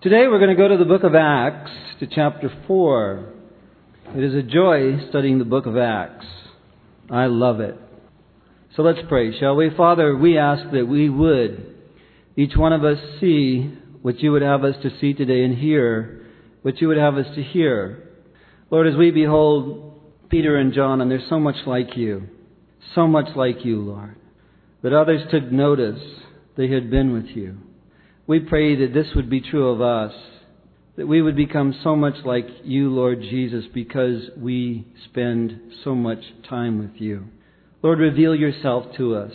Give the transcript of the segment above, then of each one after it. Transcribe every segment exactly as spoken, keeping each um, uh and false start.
Today we're going to go to the book of Acts, to chapter four. It is a joy studying the book of Acts. I love it. So let's pray, shall we? Father, we ask that we would, each one of us, see what you would have us to see today and hear what you would have us to hear. Lord, as we behold Peter and John, and they're so much like you, so much like you, Lord, that others took notice they had been with you. We pray that this would be true of us, that we would become so much like you, Lord Jesus, because we spend so much time with you. Lord, reveal yourself to us.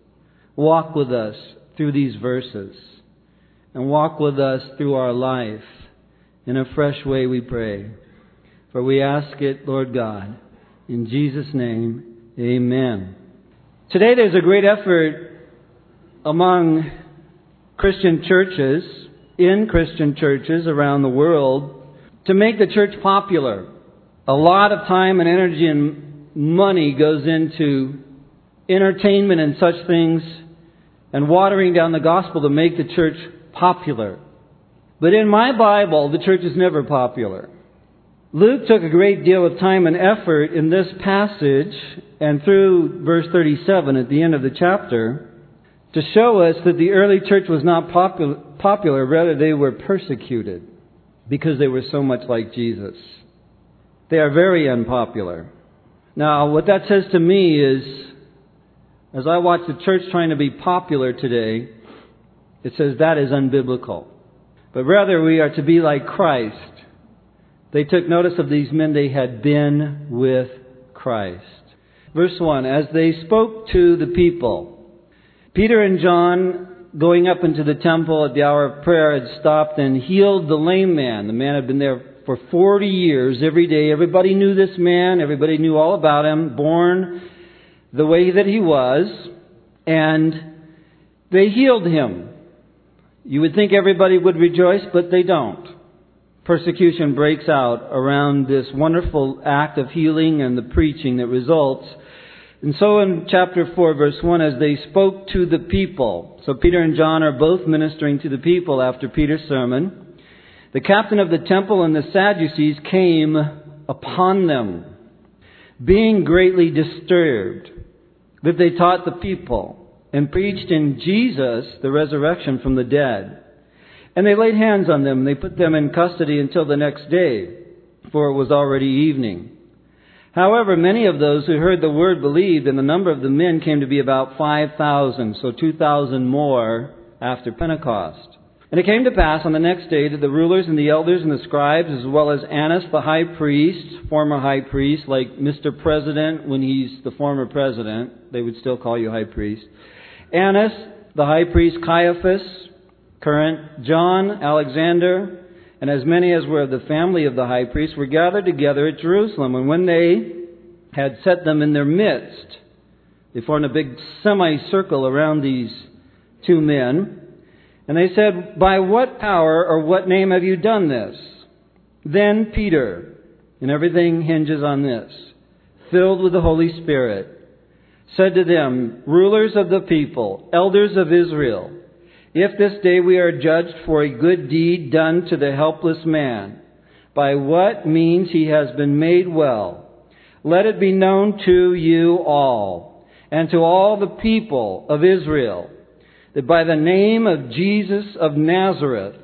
Walk with us through these verses, and walk with us through our life in a fresh way, we pray. For we ask it, Lord God, in Jesus' name, amen. Today there's a great effort among Christian churches, in Christian churches around the world, to make the church popular. A lot of time and energy and money goes into entertainment and such things, and watering down the gospel to make the church popular. But in my Bible, the church is never popular. Luke took a great deal of time and effort in this passage, and through verse thirty-seven at the end of the chapter, to show us that the early church was not popular, popular, rather they were persecuted because they were so much like Jesus. They are very unpopular. Now, what that says to me is, as I watch the church trying to be popular today, it says that is unbiblical. But rather we are to be like Christ. They took notice of these men. They had been with Christ. Verse one, as they spoke to the people, Peter and John, going up into the temple at the hour of prayer, had stopped and healed the lame man. The man had been there for forty years, every day. Everybody knew this man. Everybody knew all about him, born the way that he was. And they healed him. You would think everybody would rejoice, but they don't. Persecution breaks out around this wonderful act of healing and the preaching that results. And so in chapter four, verse one, as they spoke to the people. So Peter and John are both ministering to the people after Peter's sermon. The captain of the temple and the Sadducees came upon them, being greatly disturbed that they taught the people and preached in Jesus the resurrection from the dead. And they laid hands on them, and they put them in custody until the next day, for it was already evening. However, many of those who heard the word believed, and the number of the men came to be about five thousand, so two thousand more after Pentecost. And it came to pass on the next day that the rulers and the elders and the scribes, as well as Annas the high priest, former high priest, like Mister President when he's the former president, they would still call you high priest. Annas, the high priest, Caiaphas, current, John, Alexander, and as many as were of the family of the high priest were gathered together at Jerusalem. And when they had set them in their midst, they formed a big semicircle around these two men. And they said, by what power or what name have you done this? Then Peter, and everything hinges on this, filled with the Holy Spirit, said to them, rulers of the people, elders of Israel, if this day we are judged for a good deed done to the helpless man, by what means he has been made well, let it be known to you all, and to all the people of Israel, that by the name of Jesus of Nazareth,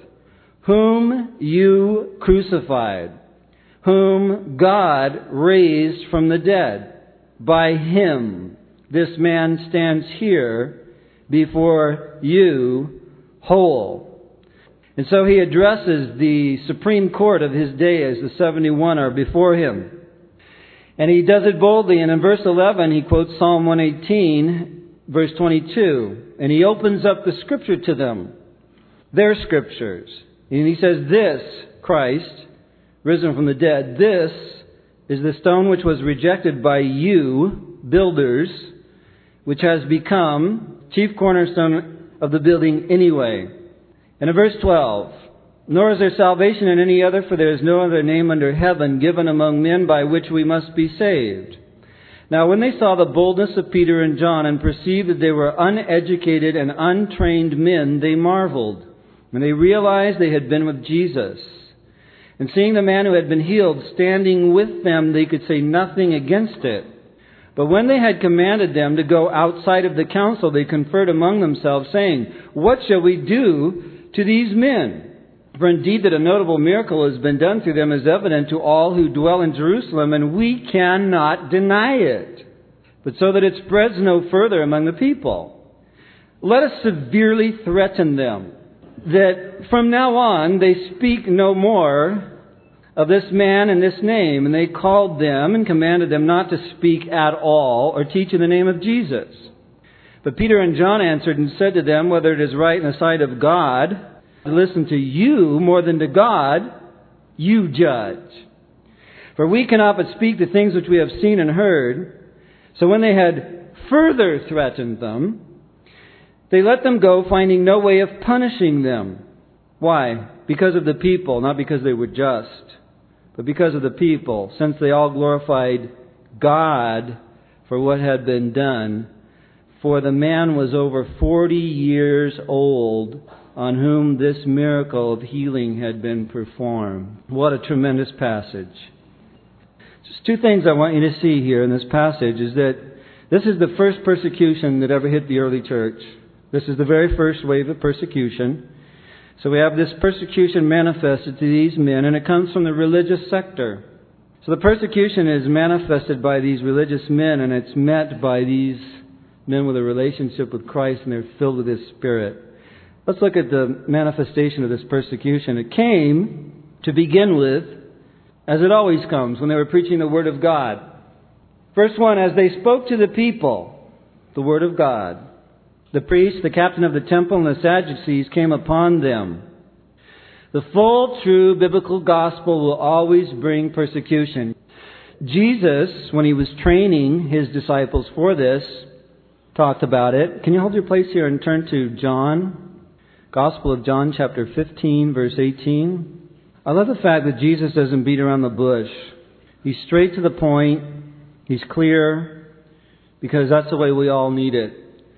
whom you crucified, whom God raised from the dead, by him this man stands here before you whole. And so he addresses the Supreme Court of his day as the seventy-one are before him. And he does it boldly. And in verse eleven, he quotes Psalm one eighteen, verse twenty-two. And he opens up the scripture to them, their scriptures. And he says, this, Christ, risen from the dead, this is the stone which was rejected by you, builders, which has become chief cornerstone of the building anyway. And in verse twelve, nor is there salvation in any other, for there is no other name under heaven given among men by which we must be saved. Now when they saw the boldness of Peter and John and perceived that they were uneducated and untrained men, they marveled, When they realized they had been with Jesus, and seeing the man who had been healed standing with them, they could say nothing against it. But when they had commanded them to go outside of the council, they conferred among themselves, saying, "What shall we do to these men? For indeed that a notable miracle has been done through them is evident to all who dwell in Jerusalem, and we cannot deny it. But so that it spreads no further among the people, let us severely threaten them, that from now on they speak no more of this man and this name." And they called them and commanded them not to speak at all or teach in the name of Jesus. But Peter and John answered and said to them, "Whether it is right in the sight of God to listen to you more than to God, you judge. For we cannot but speak the things which we have seen and heard." So when they had further threatened them, they let them go, finding no way of punishing them. Why? Because of the people, not because they were just, but because of the people, since they all glorified God for what had been done. For the man was over forty years old on whom this miracle of healing had been performed. What a tremendous passage. Just two things I want you to see here in this passage is that this is the first persecution that ever hit the early church. This is the very first wave of persecution. So we have this persecution manifested to these men, and it comes from the religious sector. So the persecution is manifested by these religious men, and it's met by these men with a relationship with Christ, and they're filled with His Spirit. Let's look at the manifestation of this persecution. It came, to begin with, as it always comes when they were preaching the Word of God. First one, as they spoke to the people, the Word of God. The priest, the captain of the temple, and the Sadducees came upon them. The full, true biblical gospel will always bring persecution. Jesus, when He was training His disciples for this, talked about it. Can you hold your place here and turn to John? Gospel of John, chapter fifteen, verse eighteen. I love the fact that Jesus doesn't beat around the bush. He's straight to the point. He's clear, because that's the way we all need it.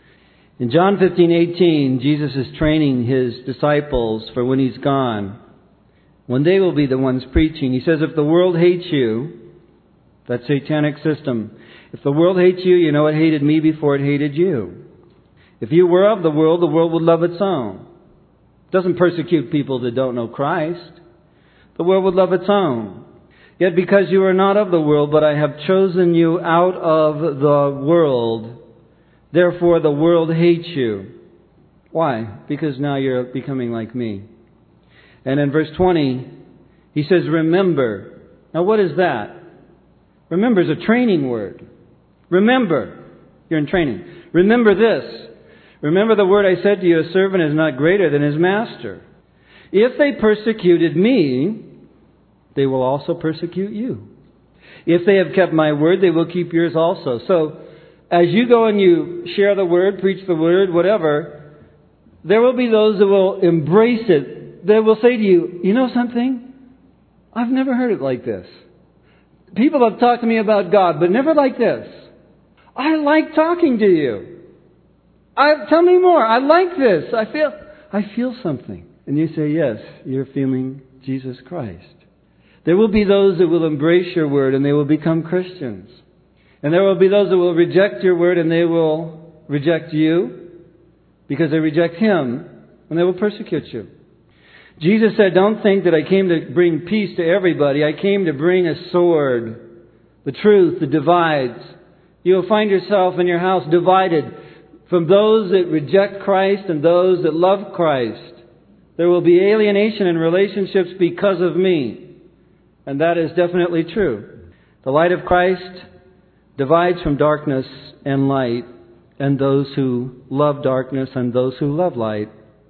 In John fifteen eighteen, Jesus is training His disciples for when He's gone, when they will be the ones preaching. He says, if the world hates you, that satanic system, if the world hates you, you know it hated me before it hated you. If you were of the world, the world would love its own. It doesn't persecute people that don't know Christ. The world would love its own. Yet because you are not of the world, but I have chosen you out of the world, therefore the world hates you. Why? Because now you're becoming like me. And in verse twenty, He says, remember. Now what is that? Remember is a training word. Remember. You're in training. Remember this. Remember the word I said to you, a servant is not greater than his master. If they persecuted me, they will also persecute you. If they have kept my word, they will keep yours also. So, as you go and you share the word, preach the word, whatever, there will be those that will embrace it. They will say to you, you know something? I've never heard it like this. People have talked to me about God, but never like this. I like talking to you. I, tell me more. I like this. I feel, I feel something. And you say, yes, you're feeling Jesus Christ. There will be those that will embrace your word and they will become Christians. And there will be those that will reject your word and they will reject you because they reject Him and they will persecute you. Jesus said, don't think that I came to bring peace to everybody. I came to bring a sword, the truth that divides. You will find yourself in your house divided from those that reject Christ and those that love Christ. There will be alienation in relationships because of me. And that is definitely true. The light of Christ divides from darkness and light, and those who love darkness and those who love light.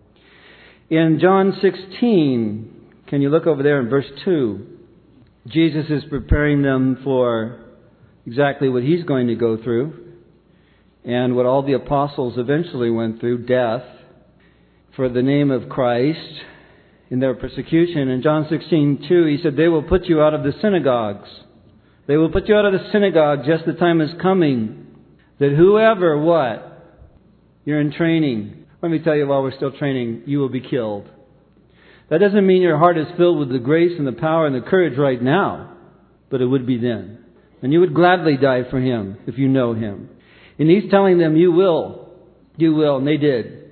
In John sixteen, can you look over there in verse two? Jesus is preparing them for exactly what He's going to go through and what all the apostles eventually went through, death, for the name of Christ in their persecution. In John sixteen two, He said, they will put you out of the synagogues. They will put you out of the synagogue, just the time is coming, that whoever, what? You're in training. Let me tell you, while we're still training, you will be killed. That doesn't mean your heart is filled with the grace and the power and the courage right now, but it would be then. And you would gladly die for Him if you know Him. And He's telling them, you will. You will. And they did.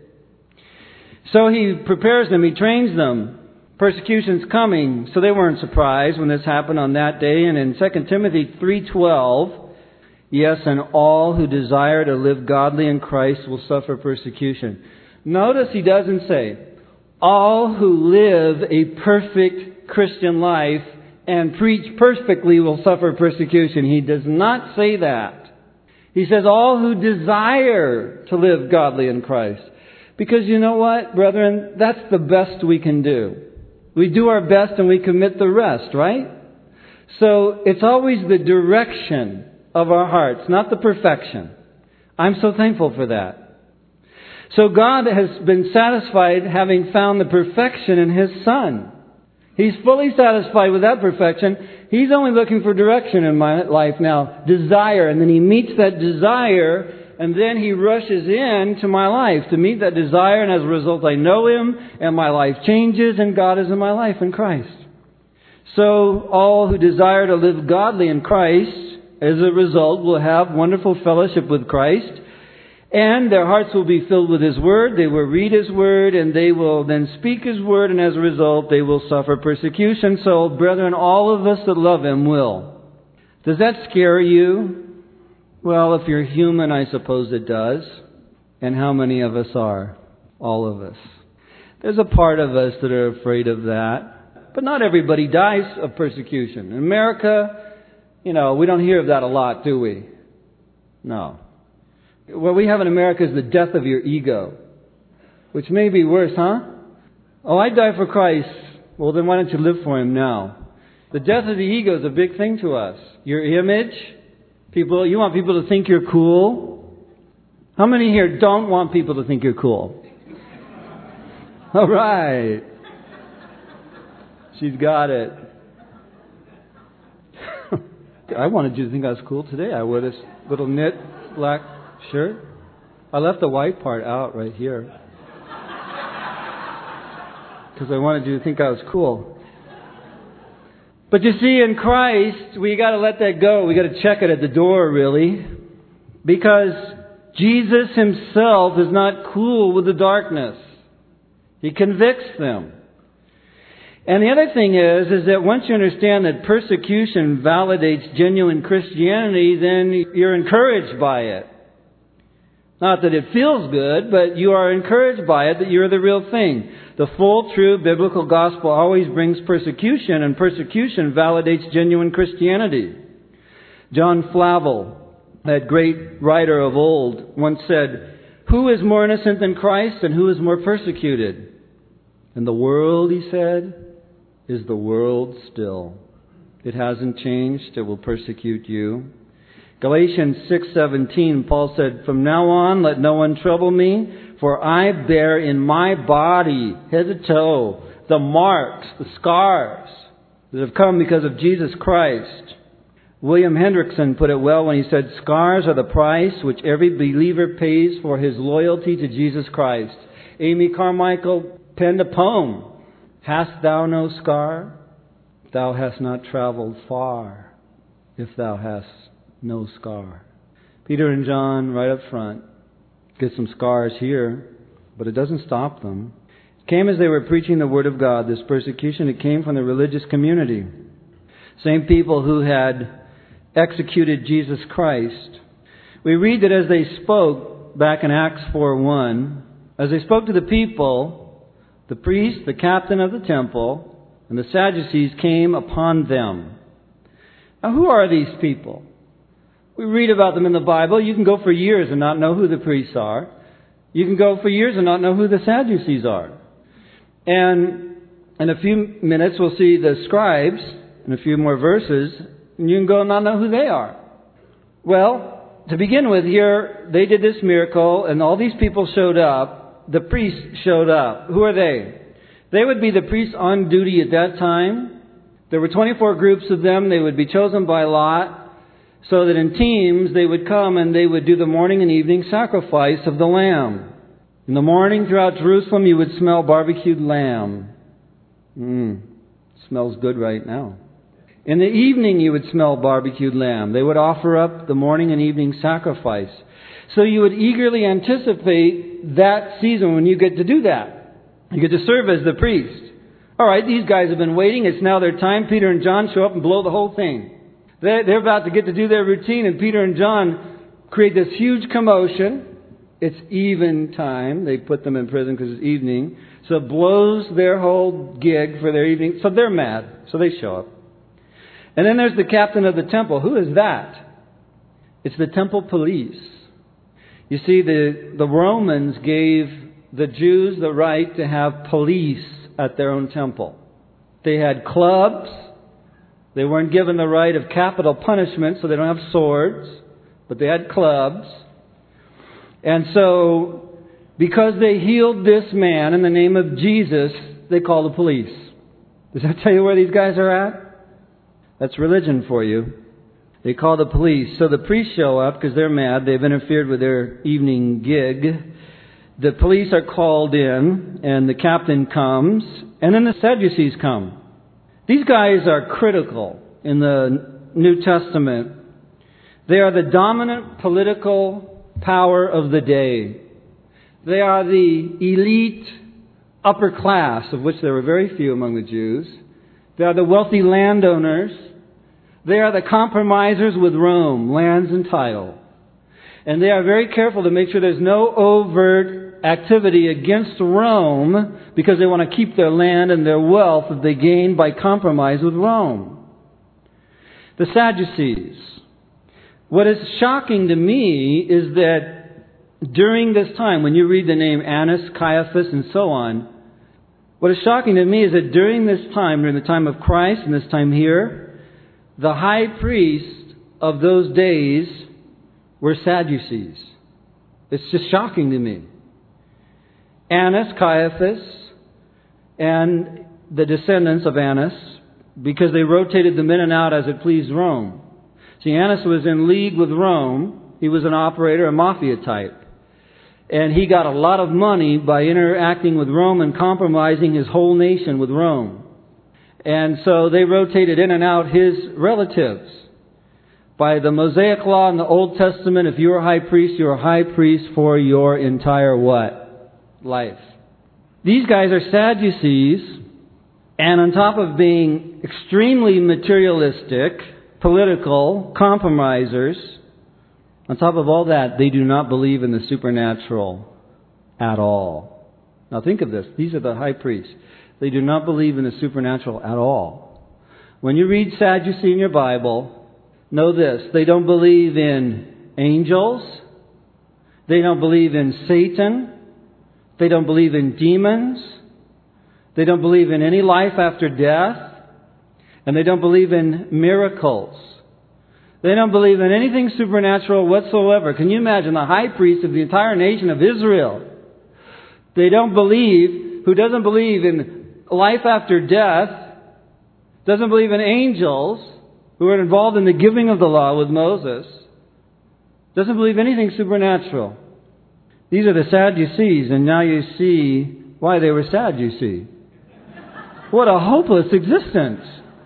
So He prepares them. He trains them. Persecution's coming. So they weren't surprised when this happened on that day. And in Second Timothy three twelve, yes, and all who desire to live godly in Christ will suffer persecution. Notice He doesn't say, all who live a perfect Christian life and preach perfectly will suffer persecution. He does not say that. He says all who desire to live godly in Christ. Because you know what, brethren? That's the best we can do. We do our best and we commit the rest, right? So it's always the direction of our hearts, not the perfection. I'm so thankful for that. So God has been satisfied having found the perfection in His Son. He's fully satisfied with that perfection. He's only looking for direction in my life now. Desire. And then He meets that desire, and then He rushes in to my life to meet that desire, and as a result I know Him, and my life changes, and God is in my life in Christ. So all who desire to live godly in Christ, as a result, will have wonderful fellowship with Christ. And their hearts will be filled with His Word. They will read His Word, and they will then speak His Word, and as a result, they will suffer persecution. So, brethren, all of us that love Him will. Does that scare you? Well, if you're human, I suppose it does. And how many of us are? All of us. There's a part of us that are afraid of that. But not everybody dies of persecution. In America, you know, we don't hear of that a lot, do we? No. What we have in America is the death of your ego, which may be worse, huh? Oh, I died for Christ. Well, then why don't you live for Him now? The death of the ego is a big thing to us. Your image, people, you want people to think you're cool. How many here don't want people to think you're cool? All right. She's got it. I wanted you to think I was cool today. I wore this little knit black shirt. I left the white part out right here because I wanted you to think I was cool. But you see, in Christ, we got to let that go. We got to check it at the door, really, because Jesus Himself is not cool with the darkness. He convicts them. And the other thing is, is that once you understand that persecution validates genuine Christianity, then you're encouraged by it. Not that it feels good, but you are encouraged by it that you're the real thing. The full, true biblical gospel always brings persecution, and persecution validates genuine Christianity. John Flavel, that great writer of old, once said, "Who is more innocent than Christ, and who is more persecuted? And the world," he said, "is the world still. It hasn't changed. It will persecute you." Galatians six seventeen, Paul said, "From now on, let no one trouble me, for I bear in my body, head to toe, the marks, the scars that have come because of Jesus Christ." William Hendrickson put it well when he said, "Scars are the price which every believer pays for his loyalty to Jesus Christ." Amy Carmichael penned a poem, "Hast thou no scar? Thou hast not traveled far, if thou hast no scar." Peter and John, right up front, get some scars here, but it doesn't stop them. It came as they were preaching the Word of God, this persecution. It came from the religious community. Same people who had executed Jesus Christ. We read that as they spoke, back in Acts four one, as they spoke to the people, the priest, the captain of the temple, and the Sadducees came upon them. Now, who are these people? We read about them in the Bible. You can go for years and not know who the priests are. You can go for years and not know who the Sadducees are. And in a few minutes we'll see the scribes in a few more verses, and you can go and not know who they are. Well, to begin with here, they did this miracle, and all these people showed up. The priests showed up. Who are they? They would be the priests on duty at that time. There were twenty-four groups of them. They would be chosen by lot, so that in teams they would come and they would do the morning and evening sacrifice of the lamb. In the morning throughout Jerusalem you would smell barbecued lamb. Mmm, smells good right now. In the evening you would smell barbecued lamb. They would offer up the morning and evening sacrifice. So you would eagerly anticipate that season when you get to do that. You get to serve as the priest. All right, these guys have been waiting. It's now their time. Peter and John show up and blow the whole thing. They're, they're about to get to do their routine, and Peter and John create this huge commotion. It's even time. They put them in prison because it's evening. So it blows their whole gig for their evening. So they're mad. So they show up. And then there's the captain of the temple. Who is that? It's the temple police. You see, the, the Romans gave the Jews the right to have police at their own temple. They had clubs. They weren't given the right of capital punishment, so they don't have swords. But they had clubs. And so, because they healed this man in the name of Jesus, they call the police. Does that tell you where these guys are at? That's religion for you. They call the police. So the priests show up because they're mad. They've interfered with their evening gig. The police are called in, and the captain comes, and then the Sadducees come. These guys are critical in the New Testament. They are the dominant political power of the day. They are the elite upper class, of which there were very few among the Jews. They are the wealthy landowners. They are the compromisers with Rome, lands and title. And they are very careful to make sure there's no overt activity against Rome because they want to keep their land and their wealth that they gain by compromise with Rome. The Sadducees. What is shocking to me is that during this time, when you read the name Annas, Caiaphas, and so on, what is shocking to me is that during this time, during the time of Christ and this time here, the high priest of those days were Sadducees. It's just shocking to me. Annas, Caiaphas, and the descendants of Annas, because they rotated them in and out as it pleased Rome. See, Annas was in league with Rome. He was an operator, a mafia type. And he got a lot of money by interacting with Rome and compromising his whole nation with Rome. And so they rotated in and out his relatives. By the Mosaic law in the Old Testament, if you were a high priest, you were a high priest for your entire what? Life. These guys are Sadducees, and on top of being extremely materialistic, political, compromisers, on top of all that, they do not believe in the supernatural at all. Now think of this. These are the high priests. They do not believe in the supernatural at all. When you read Sadducee in your Bible, know this. They don't believe in angels. They don't believe in Satan. They don't believe in demons. They don't believe in any life after death. And they don't believe in miracles. They don't believe in anything supernatural whatsoever. Can you imagine the high priest of the entire nation of Israel? They don't believe, who doesn't believe in life after death, doesn't believe in angels who are involved in the giving of the law with Moses, doesn't believe anything supernatural. These are the Sadducees, and now you see why they were sad, you see. What a hopeless existence.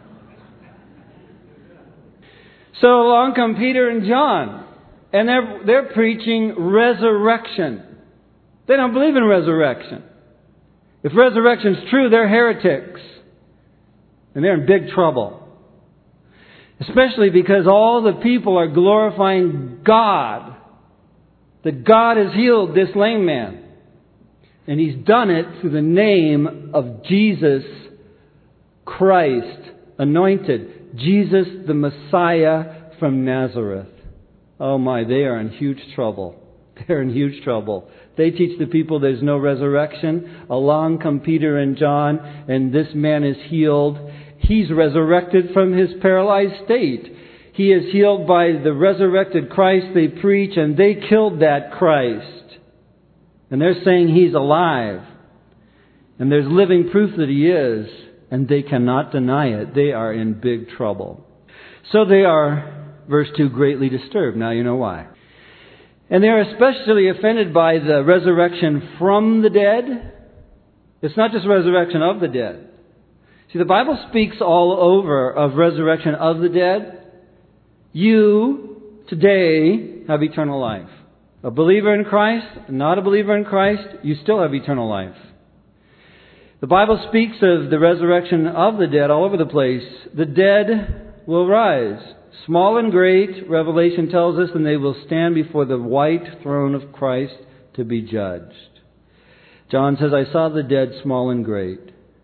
So along come Peter and John, and they're, they're preaching resurrection. They don't believe in resurrection. If resurrection's true, they're heretics. And they're in big trouble. Especially because all the people are glorifying God. That God has healed this lame man. And He's done it through the name of Jesus Christ, anointed. Jesus the Messiah from Nazareth. Oh my, they are in huge trouble. They're in huge trouble. They teach the people there's no resurrection. Along come Peter and John, and this man is healed. He's resurrected from his paralyzed state. He is healed by the resurrected Christ they preach, and they killed that Christ. And they're saying He's alive. And there's living proof that He is, and they cannot deny it. They are in big trouble. So they are, verse two, greatly disturbed. Now you know why. And they're especially offended by the resurrection from the dead. It's not just resurrection of the dead. See, the Bible speaks all over of resurrection of the dead. You, today, have eternal life. A believer in Christ, not a believer in Christ, you still have eternal life. The Bible speaks of the resurrection of the dead all over the place. The dead will rise. Small and great, Revelation tells us, and they will stand before the white throne of Christ to be judged. John says, I saw the dead, small and great.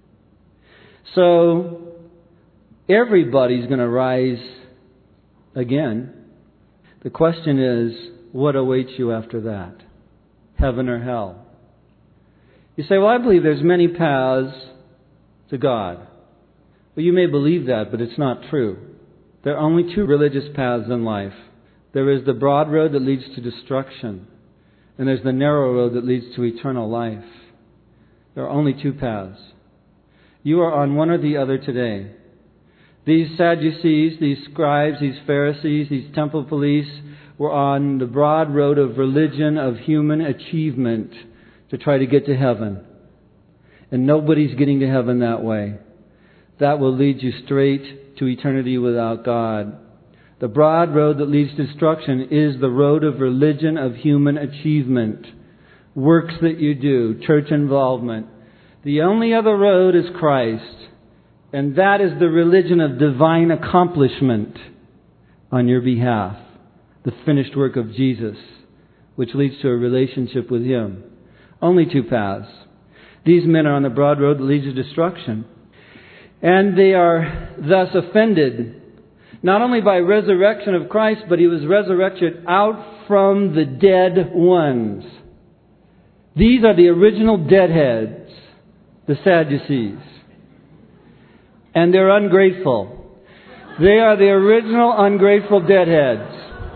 So, everybody's going to rise again. The question is, what awaits you after that? Heaven or hell? You say, well, I believe there's many paths to God. Well, you may believe that, but it's not true. There are only two religious paths in life. There is the broad road that leads to destruction, and there's the narrow road that leads to eternal life. There are only two paths. You are on one or the other today. These Sadducees, these scribes, these Pharisees, these temple police were on the broad road of religion, of human achievement to try to get to heaven. And nobody's getting to heaven that way. That will lead you straight to eternity without God. The broad road that leads to destruction is the road of religion, of human achievement. Works that you do, church involvement. The only other road is Christ. And that is the religion of divine accomplishment on your behalf. The finished work of Jesus, which leads to a relationship with Him. Only two paths. These men are on the broad road that leads to destruction. And they are thus offended, not only by resurrection of Christ, but He was resurrected out from the dead ones. These are the original deadheads, the Sadducees. And they're ungrateful. They are the original ungrateful deadheads.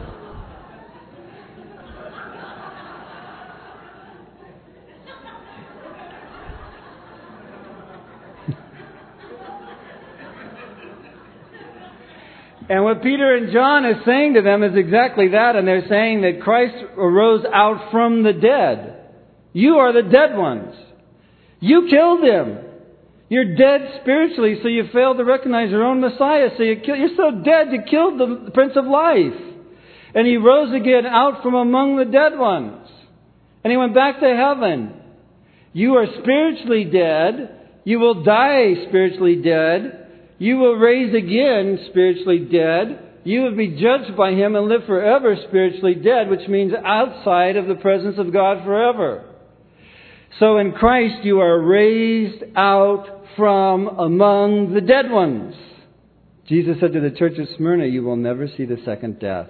And what Peter and John is saying to them is exactly that. And they're saying that Christ arose out from the dead. You are the dead ones. You killed Him. You're dead spiritually, so you failed to recognize your own Messiah. So you kill, you're so dead, you killed the Prince of Life. And He rose again out from among the dead ones. And He went back to heaven. You are spiritually dead. You will die spiritually dead. You will raise again spiritually dead. You will be judged by Him and live forever spiritually dead, which means outside of the presence of God forever. So in Christ you are raised out from among the dead ones. Jesus said to the church of Smyrna, you will never see the second death.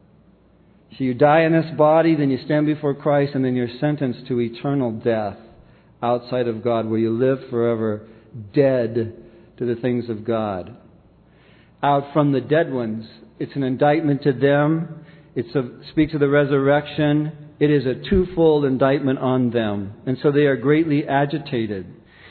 So you die in this body, then you stand before Christ, and then you're sentenced to eternal death outside of God, where you live forever dead to the things of God. Out from the dead ones. It's an indictment to them. It speaks of the resurrection. It is a twofold indictment on them. And so they are greatly agitated.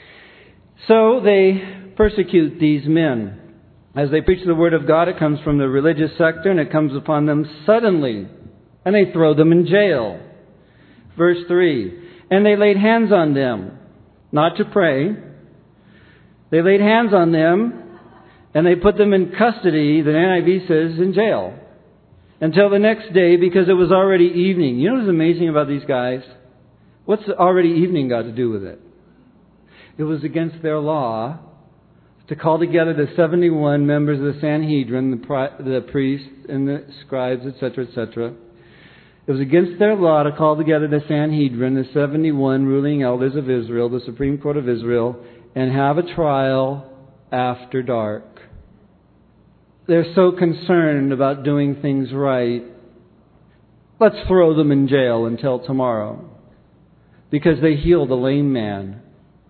So they persecute these men. As they preach the Word of God, it comes from the religious sector, and it comes upon them suddenly. And they throw them in jail. Verse three. And they laid hands on them, not to pray. They laid hands on them, and they put them in custody, the N I V says, in jail, until the next day, because it was already evening. You know what's amazing about these guys? What's already evening got to do with it? It was against their law to call together the seventy-one members of the Sanhedrin, the, pri- the priests and the scribes, et cetera, et cetera. It was against their law to call together the Sanhedrin, the seventy-one ruling elders of Israel, the Supreme Court of Israel, and have a trial after dark. They're so concerned about doing things right. Let's throw them in jail until tomorrow. Because they healed a lame man.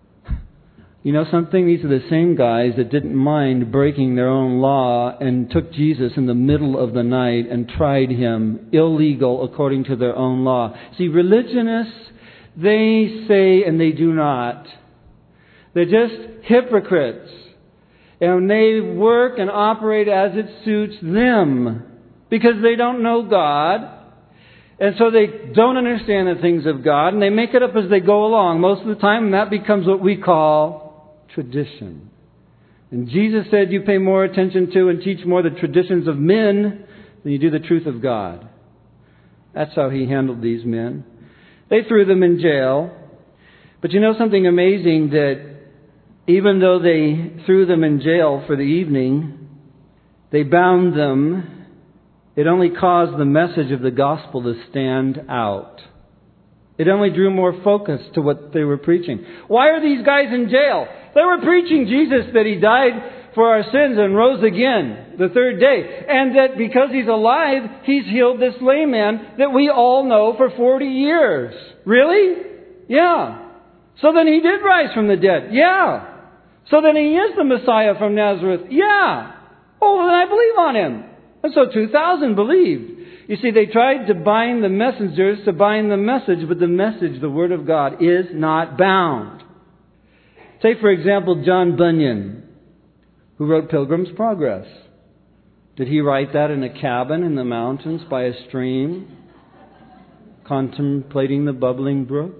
You know something? These are the same guys that didn't mind breaking their own law and took Jesus in the middle of the night and tried Him illegal according to their own law. See, religionists, they say and they do not. They're just hypocrites. And they work and operate as it suits them. Because they don't know God. And so they don't understand the things of God. And they make it up as they go along most of the time. And that becomes what we call tradition. And Jesus said you pay more attention to and teach more the traditions of men than you do the truth of God. That's how he handled these men. They threw them in jail. But you know something amazing, that even though they threw them in jail for the evening, they bound them. It only caused the message of the gospel to stand out. It only drew more focus to what they were preaching. Why are these guys in jail? They were preaching Jesus, that He died for our sins and rose again the third day. And that because He's alive, He's healed this lame man that we all know for forty years. Really? Yeah. So then He did rise from the dead. Yeah. So then He is the Messiah from Nazareth. Yeah. Oh, then I believe on Him. And so two thousand believed. You see, they tried to bind the messengers to bind the message, but the message, the Word of God, is not bound. Take, for example, John Bunyan, who wrote Pilgrim's Progress. Did he write that in a cabin in the mountains by a stream, contemplating the bubbling brook,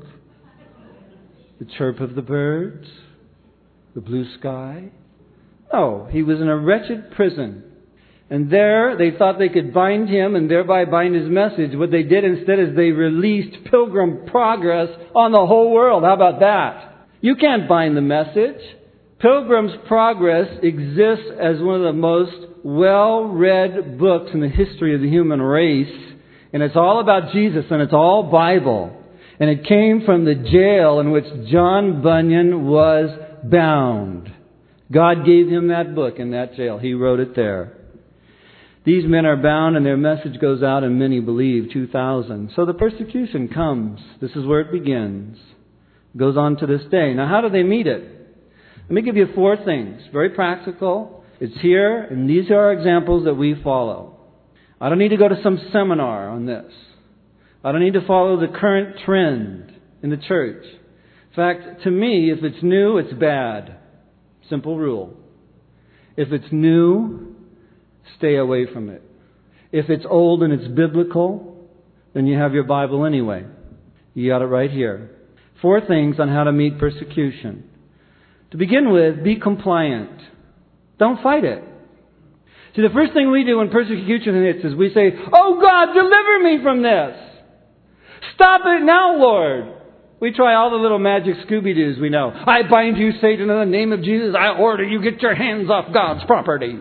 the chirp of the birds, the blue sky? No, he was in a wretched prison. And there, they thought they could bind him and thereby bind his message. What they did instead is they released Pilgrim Progress on the whole world. How about that? You can't bind the message. Pilgrim's Progress exists as one of the most well-read books in the history of the human race. And it's all about Jesus, and it's all Bible. And it came from the jail in which John Bunyan was bound. God gave him that book in that jail. He wrote it there. These men are bound and their message goes out and many believe, two thousand. So the persecution comes. This is where it begins. It goes on to this day. Now how do they meet it? Let me give you four things. Very practical. It's here, and these are examples that we follow. I don't need to go to some seminar on this. I don't need to follow the current trend in the church. In fact, to me, if it's new, it's bad. Simple rule. If it's new, stay away from it. If it's old and it's biblical, then you have your Bible anyway. You got it right here. Four things on how to meet persecution. To begin with, be compliant. Don't fight it. See, the first thing we do when persecution hits is we say, "Oh God, deliver me from this. Stop it now, Lord." We try all the little magic Scooby-Doos we know. "I bind you, Satan, in the name of Jesus. I order you get your hands off God's property."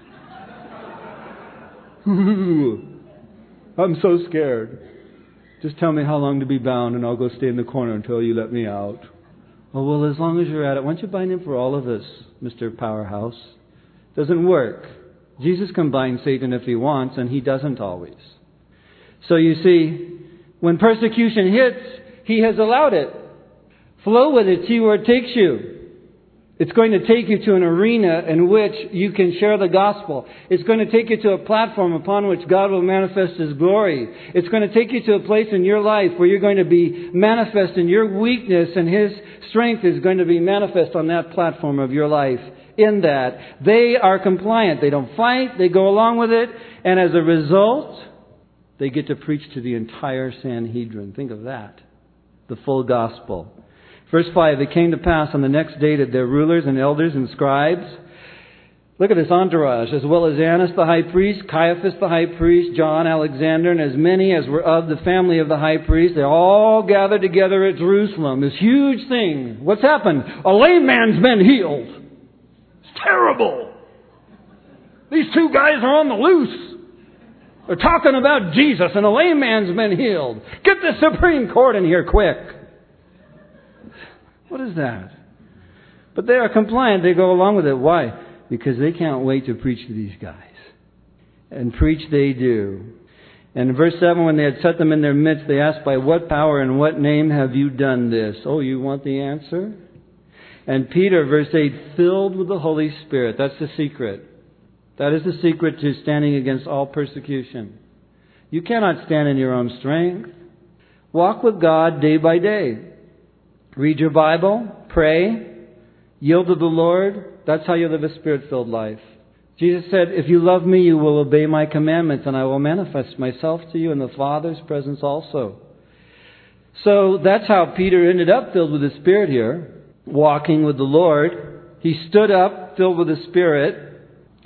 I'm so scared. Just tell me how long to be bound and I'll go stay in the corner until you let me out. Oh, well, as long as you're at it, why don't you bind him for all of us, Mister Powerhouse? Doesn't work. Jesus can bind Satan if He wants, and He doesn't always. So you see, when persecution hits, He has allowed it. Flow with it, see where it takes you. It's going to take you to an arena in which you can share the gospel. It's going to take you to a platform upon which God will manifest His glory. It's going to take you to a place in your life where you're going to be manifest in your weakness, and His strength is going to be manifest on that platform of your life. In that, they are compliant. They don't fight. They go along with it. And as a result, they get to preach to the entire Sanhedrin. Think of that. The full gospel. Verse five, it came to pass on the next day that their rulers and elders and scribes, look at this entourage, as well as Annas the high priest, Caiaphas the high priest, John, Alexander, and as many as were of the family of the high priest, they all gathered together at Jerusalem. This huge thing. What's happened? A lame man's been healed. It's terrible. These two guys are on the loose. They're talking about Jesus, and a lame man's been healed. Get the Supreme Court in here quick. What is that? But they are compliant. They go along with it. Why? Because they can't wait to preach to these guys. And preach they do. And in verse seven, when they had set them in their midst, they asked, "By what power and what name have you done this?" Oh, you want the answer? And Peter, verse eight, filled with the Holy Spirit. That's the secret. That is the secret to standing against all persecution. You cannot stand in your own strength. Walk with God day by day. Read your Bible, pray, yield to the Lord. That's how you live a Spirit-filled life. Jesus said, "If you love me, you will obey my commandments, and I will manifest myself to you in the Father's presence also." So that's how Peter ended up filled with the Spirit here, walking with the Lord. He stood up, filled with the Spirit,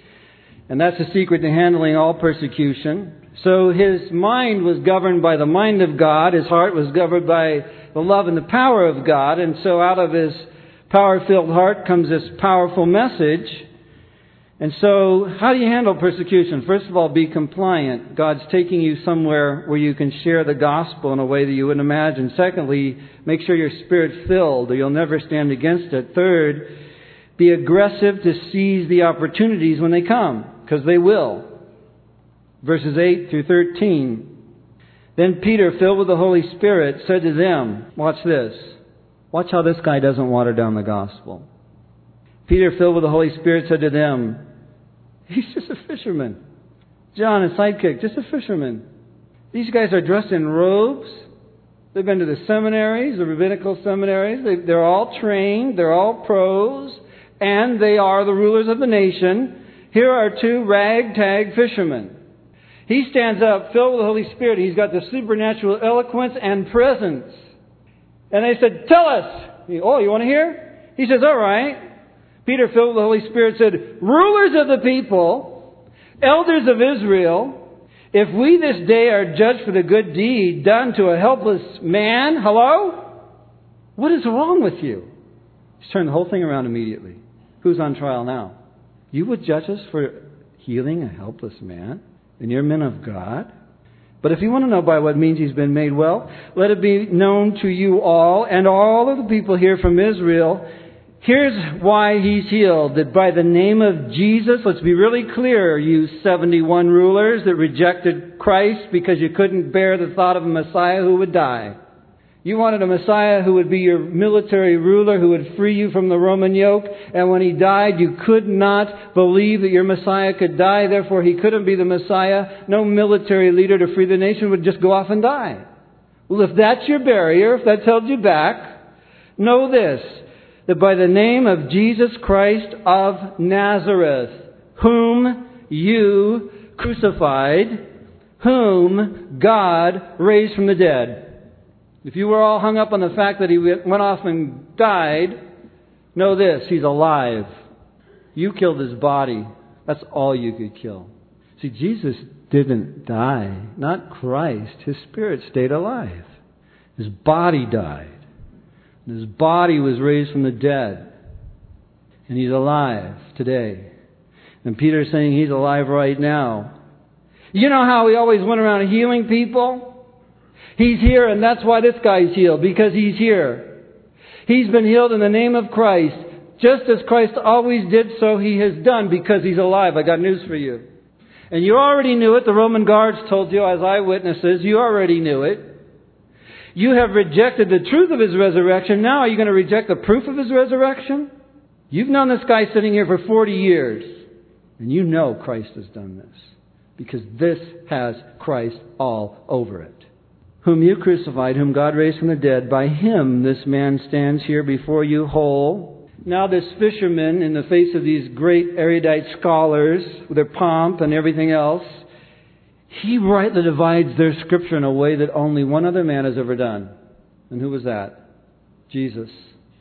and that's the secret to handling all persecution. So his mind was governed by the mind of God. His heart was governed by the love and the power of God. And so out of his power-filled heart comes this powerful message. And so how do you handle persecution? First of all, be compliant. God's taking you somewhere where you can share the gospel in a way that you wouldn't imagine. Secondly, make sure you're Spirit-filled or you'll never stand against it. Third, be aggressive to seize the opportunities when they come, because they will. Verses eight through thirteen. Then Peter, filled with the Holy Spirit, said to them, watch this. Watch how this guy doesn't water down the gospel. Peter, filled with the Holy Spirit, said to them, he's just a fisherman. John, a sidekick, just a fisherman. These guys are dressed in robes. They've been to the seminaries, the rabbinical seminaries. They, they're all trained. They're all pros. And they are the rulers of the nation. Here are two ragtag fishermen. He stands up, filled with the Holy Spirit. He's got the supernatural eloquence and presence. And they said, tell us. Oh, you want to hear? He says, all right. Peter, filled with the Holy Spirit, said, rulers of the people, elders of Israel, if we this day are judged for the good deed done to a helpless man, hello? What is wrong with you? He's turned the whole thing around immediately. Who's on trial now? You would judge us for healing a helpless man? And you're men of God? But if you want to know by what means he's been made well, let it be known to you all and all of the people here from Israel. Here's why he's healed. That by the name of Jesus, let's be really clear, you seventy-one rulers that rejected Christ because you couldn't bear the thought of a Messiah who would die. You wanted a Messiah who would be your military ruler, who would free you from the Roman yoke. And when he died, you could not believe that your Messiah could die. Therefore, he couldn't be the Messiah. No military leader to free the nation would just go off and die. Well, if that's your barrier, if that's held you back, know this, that by the name of Jesus Christ of Nazareth, whom you crucified, whom God raised from the dead. If you were all hung up on the fact that he went off and died, know this, he's alive. You killed his body. That's all you could kill. See, Jesus didn't die. Not Christ. His spirit stayed alive. His body died. And his body was raised from the dead. And he's alive today. And Peter's saying he's alive right now. You know how he always went around healing people? He's here, and that's why this guy's healed, because he's here. He's been healed in the name of Christ. Just as Christ always did, so he has done, because he's alive. I got news for you. And you already knew it. The Roman guards told you as eyewitnesses. You already knew it. You have rejected the truth of his resurrection. Now are you going to reject the proof of his resurrection? You've known this guy sitting here for forty years. And you know Christ has done this. Because this has Christ all over it. Whom you crucified, whom God raised from the dead, by him this man stands here before you whole. Now this fisherman, in the face of these great erudite scholars, with their pomp and everything else, he rightly divides their scripture in a way that only one other man has ever done. And who was that? Jesus.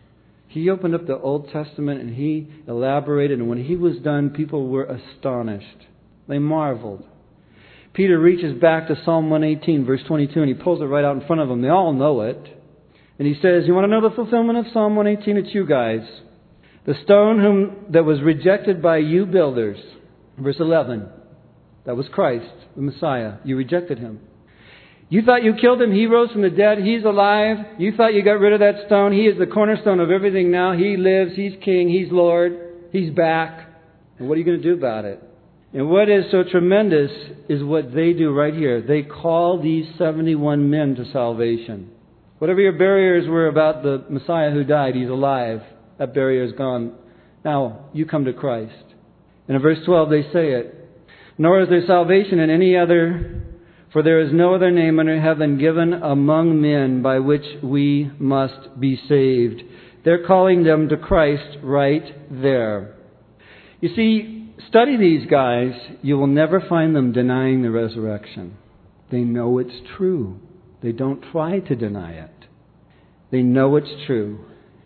He opened up the Old Testament and he elaborated, and when he was done, people were astonished. They marveled. Peter reaches back to Psalm one eighteen, verse twenty-two, and he pulls it right out in front of them. They all know it. And he says, you want to know the fulfillment of Psalm one eighteen? It's you guys. The stone whom that was rejected by you builders. Verse eleven. That was Christ, the Messiah. You rejected him. You thought you killed him. He rose from the dead. He's alive. You thought you got rid of that stone. He is the cornerstone of everything now. He lives. He's king. He's Lord. He's back. And what are you going to do about it? And what is so tremendous is what they do right here. They call these seventy-one men to salvation. Whatever your barriers were about the Messiah who died, he's alive. That barrier is gone. Now, you come to Christ. And in verse twelve, they say it. Nor is there salvation in any other, for there is no other name under heaven given among men by which we must be saved. They're calling them to Christ right there. You see, study these guys. You will never find them denying the resurrection. They know it's true. They don't try to deny it. They know it's true.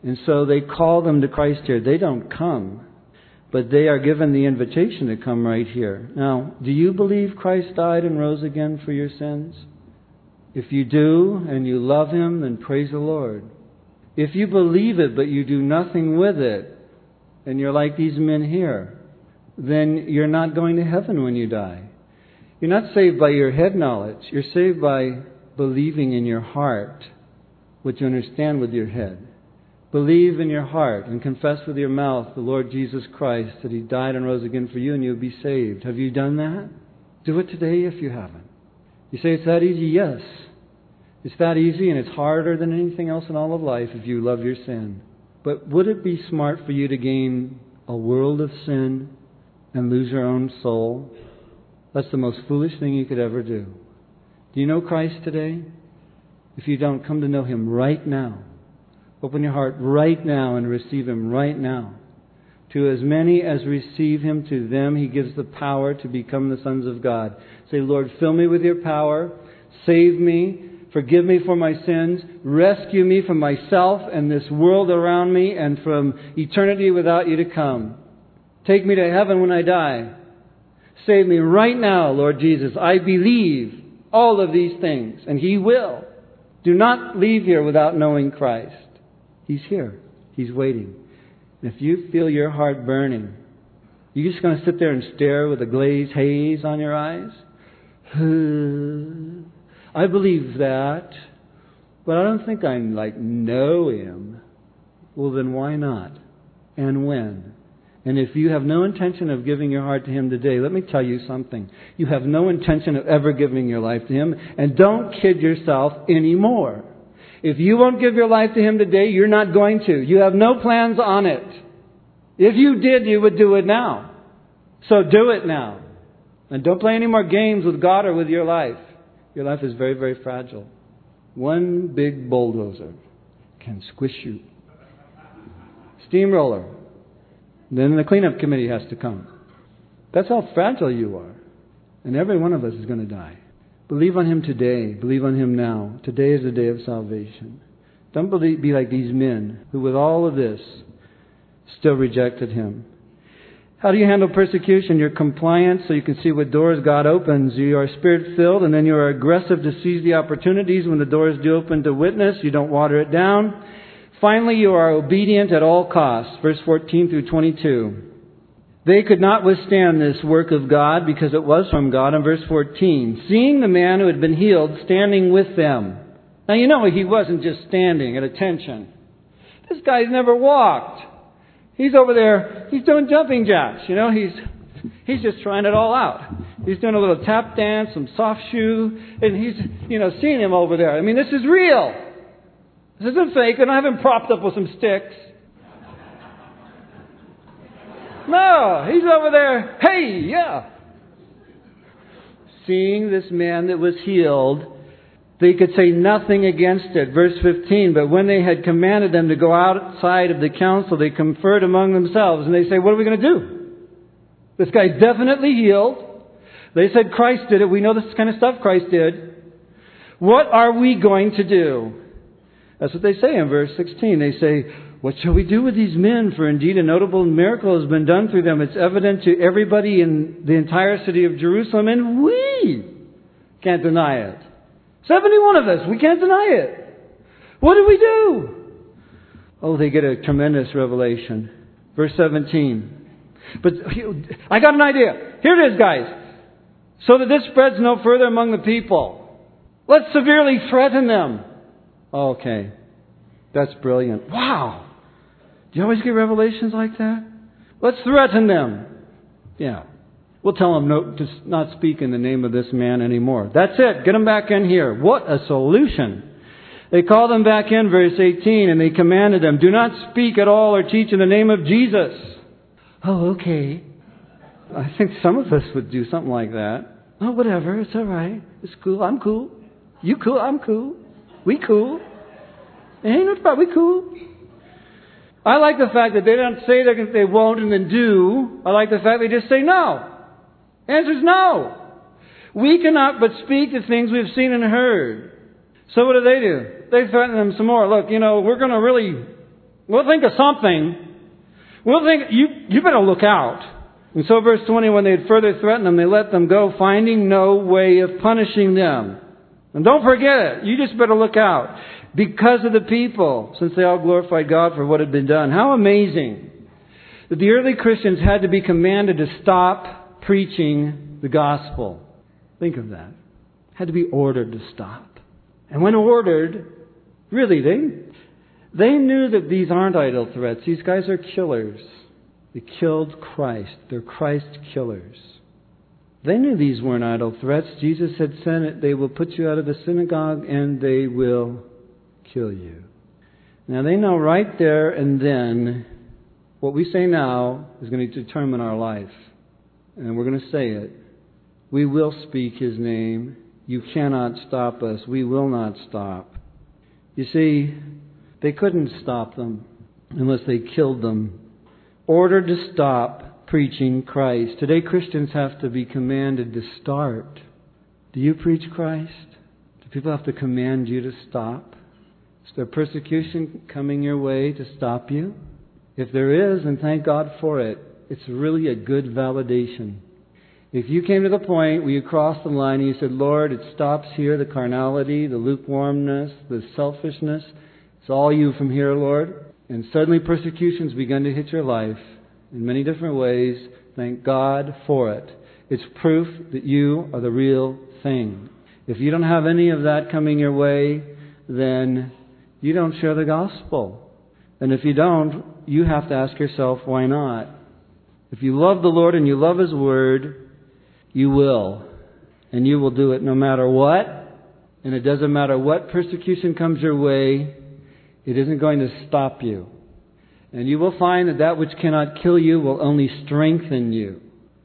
And so they call them to Christ here. They don't come, but they are given the invitation to come right here. Now, do you believe Christ died and rose again for your sins? If you do and you love Him, then praise the Lord. If you believe it but you do nothing with it, and you're like these men here, then you're not going to heaven when you die. You're not saved by your head knowledge. You're saved by believing in your heart what you understand with your head. Believe in your heart and confess with your mouth the Lord Jesus Christ, that He died and rose again for you, and you'll be saved. Have you done that? Do it today if you haven't. You say it's that easy? Yes. It's that easy, and it's harder than anything else in all of life if you love your sin. But would it be smart for you to gain a world of sin and lose your own soul? That's the most foolish thing you could ever do. Do you know Christ today? If you don't, come to know Him right now. Open your heart right now and receive Him right now. To as many as receive Him, to them He gives the power to become the sons of God. Say, Lord, fill me with your power. Save me. Forgive me for my sins. Rescue me from myself and this world around me and from eternity without you to come. Take me to heaven when I die. Save me right now, Lord Jesus. I believe all of these things, and He will. Do not leave here without knowing Christ. He's here. He's waiting. And if you feel your heart burning, you're just going to sit there and stare with a glazed haze on your eyes? I believe that, but I don't think I like know Him. Well, then why not? And when? And if you have no intention of giving your heart to Him today, let me tell you something. You have no intention of ever giving your life to Him, and don't kid yourself anymore. If you won't give your life to Him today, you're not going to. You have no plans on it. If you did, you would do it now. So do it now. And don't play any more games with God or with your life. Your life is very, very fragile. One big bulldozer can squish you. Steamroller. Then the cleanup committee has to come. That's how fragile you are. And every one of us is going to die. Believe on Him today. Believe on Him now. Today is the day of salvation. Don't believe, be like these men who with all of this still rejected Him. How do you handle persecution? You're compliant so you can see what doors God opens. You are Spirit-filled, and then you are aggressive to seize the opportunities when the doors do open to witness. You don't water it down. Finally, you are obedient at all costs. Verse fourteen through twenty-two. They could not withstand this work of God because it was from God. In verse fourteen, seeing the man who had been healed standing with them. Now you know he wasn't just standing at attention. This guy's never walked. He's over there, he's doing jumping jacks. You know, he's he's just trying it all out. He's doing a little tap dance, some soft shoe, and he's, you know, seeing him over there. I mean, this is real. This isn't fake, and I have him propped up with some sticks. No, he's over there. Hey, yeah. Seeing this man that was healed, they could say nothing against it. Verse fifteen, but when they had commanded them to go outside of the council, they conferred among themselves. And they say, what are we going to do? This guy's definitely healed. They said Christ did it. We know this kind of stuff Christ did. What are we going to do? That's what they say in verse sixteen. They say, what shall we do with these men? For indeed a notable miracle has been done through them. It's evident to everybody in the entire city of Jerusalem, and we can't deny it. seventy-one of us, we can't deny it. What do we do? Oh, they get a tremendous revelation. Verse seventeen. But I got an idea. Here it is, guys. So that this spreads no further among the people, let's severely threaten them. Okay. That's brilliant. Wow. Do you always get revelations like that? Let's threaten them. Yeah. We'll tell them no, to not speak in the name of this man anymore. That's it. Get them back in here. What a solution. They called them back in, verse eighteen, and they commanded them, do not speak at all or teach in the name of Jesus. Oh, okay. I think some of us would do something like that. Oh, whatever. It's all right. It's cool. I'm cool. You cool. I'm cool. We cool. Ain't no problem. We cool. I like the fact that they don't say they're gonna, they won't and then do. I like the fact they just say no. The answer is no. We cannot but speak the things we've seen and heard. So what do they do? They threaten them some more. Look, you know, we're going to really, We'll think of something. We'll think, you, you better look out. And so verse twenty, when they had further threatened them, they let them go, finding no way of punishing them. And don't forget it. You just better look out. Because of the people, since they all glorified God for what had been done. How amazing that the early Christians had to be commanded to stop preaching the gospel. Think of that. Had to be ordered to stop. And when ordered, really, they, they knew that these aren't idle threats. These guys are killers. They killed Christ. They're Christ killers. They knew these weren't idle threats. Jesus had said it, they will put you out of the synagogue and they will kill you. Now they know right there and then what we say now is going to determine our life. And we're going to say it. We will speak His name. You cannot stop us. We will not stop. You see, they couldn't stop them unless they killed them. Ordered to stop preaching Christ. Today Christians have to be commanded to start. Do you preach Christ? Do people have to command you to stop? Is there persecution coming your way to stop you? If there is, then thank God for it. It's really a good validation. If you came to the point where you crossed the line and you said, Lord, it stops here, the carnality, the lukewarmness, the selfishness, it's all you from here, Lord. And suddenly persecution's begun to hit your life in many different ways. Thank God for it. It's proof that you are the real thing. If you don't have any of that coming your way, then you don't share the gospel. And if you don't, you have to ask yourself, why not? If you love the Lord and you love His Word, you will. And you will do it no matter what. And it doesn't matter what persecution comes your way. It isn't going to stop you. And you will find that that which cannot kill you will only strengthen you.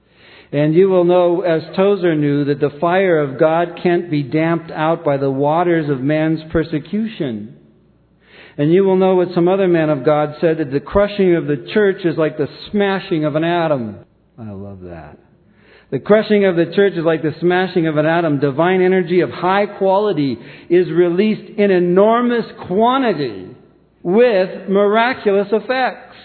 And you will know, as Tozer knew, that the fire of God can't be damped out by the waters of man's persecution. And you will know what some other man of God said, that the crushing of the church is like the smashing of an atom. I love that. The crushing of the church is like the smashing of an atom. Divine energy of high quality is released in enormous quantity with miraculous effects.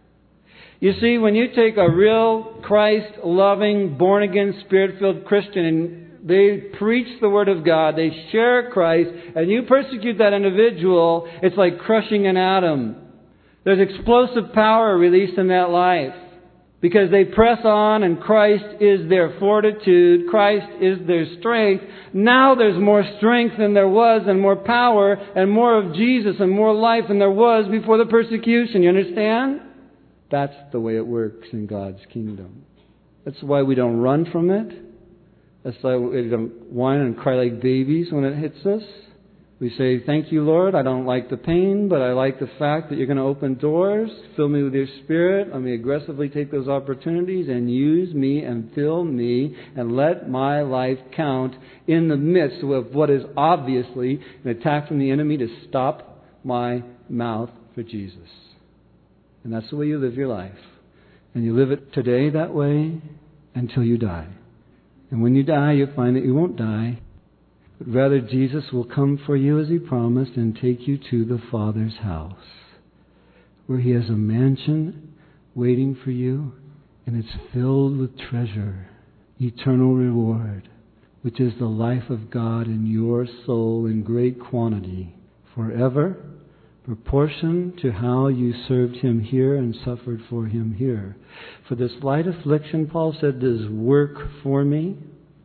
You see, when you take a real Christ-loving, born-again, Spirit-filled Christian and they preach the Word of God, they share Christ, and you persecute that individual, it's like crushing an atom. There's explosive power released in that life. Because they press on and Christ is their fortitude. Christ is their strength. Now there's more strength than there was and more power and more of Jesus and more life than there was before the persecution. You understand? That's the way it works in God's kingdom. That's why we don't run from it. That's why we don't whine and cry like babies when it hits us. We say, thank you, Lord. I don't like the pain, but I like the fact that you're going to open doors. Fill me with your Spirit. Let me aggressively take those opportunities and use me and fill me and let my life count in the midst of what is obviously an attack from the enemy to stop my mouth for Jesus. And that's the way you live your life. And you live it today that way until you die. And when you die, you'll find that you won't die. But rather, Jesus will come for you as He promised and take you to the Father's house, where He has a mansion waiting for you, and it's filled with treasure, eternal reward, which is the life of God in your soul in great quantity, forever, proportion to how you served Him here and suffered for Him here. For this light affliction, Paul said, does work for me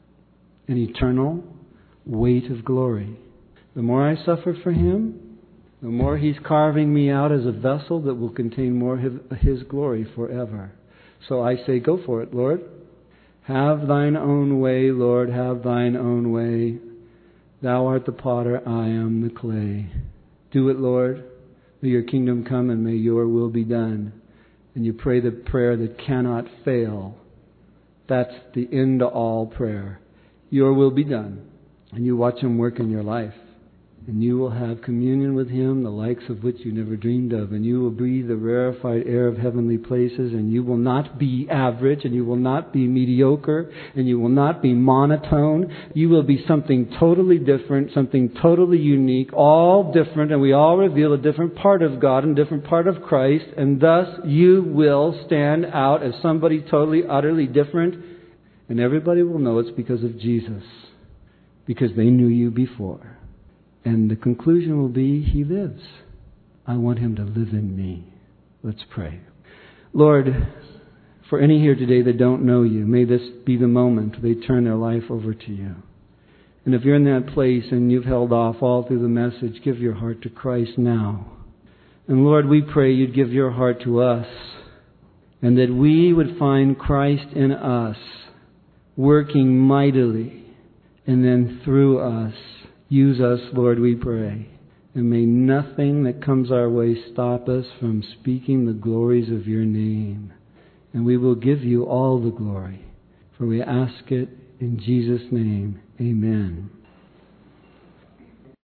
an eternal weight of glory. The more I suffer for Him, the more He's carving me out as a vessel that will contain more of His glory forever. So I say, go for it, Lord. Have Thine own way, Lord, have Thine own way. Thou art the potter, I am the clay. Do it, Lord. May Your kingdom come and may Your will be done. And you pray the prayer that cannot fail. That's the end to all prayer. Your will be done. And you watch Him work in your life. And you will have communion with Him, the likes of which you never dreamed of. And you will breathe the rarefied air of heavenly places. And you will not be average. And you will not be mediocre. And you will not be monotone. You will be something totally different, something totally unique, all different. And we all reveal a different part of God and a different part of Christ. And thus you will stand out as somebody totally, utterly different. And everybody will know it's because of Jesus. Because they knew you before. And the conclusion will be, He lives. I want Him to live in me. Let's pray. Lord, for any here today that don't know You, may this be the moment they turn their life over to You. And if you're in that place and you've held off all through the message, give your heart to Christ now. And Lord, we pray You'd give Your heart to us. And that we would find Christ in us, working mightily. And then through us, use us, Lord, we pray. And may nothing that comes our way stop us from speaking the glories of Your name. And we will give You all the glory. For we ask it in Jesus' name. Amen.